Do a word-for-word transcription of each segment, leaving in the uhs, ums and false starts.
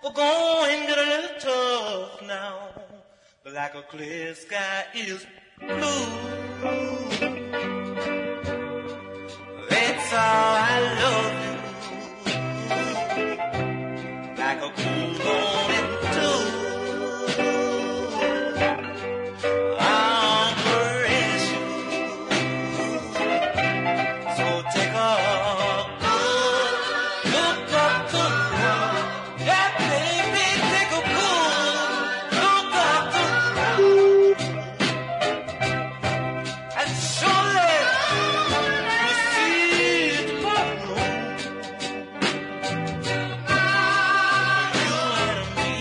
We're going to get a little tough now, but like a clear sky is blue. That's how I love you, like a cool morning dew. I'll caress you, so take a good look up to the ground. Yeah, baby, take a good look up to the ground, and surely you'll see tomorrow. You and me.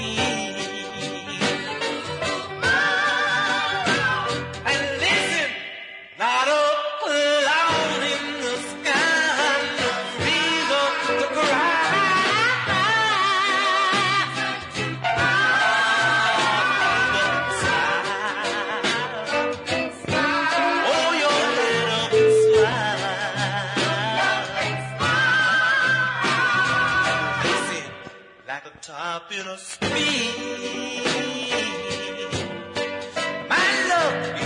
And listen, not a cloud in the sky, no reason to cry. Oh, your little smile. Listen, like a top in a speed. My love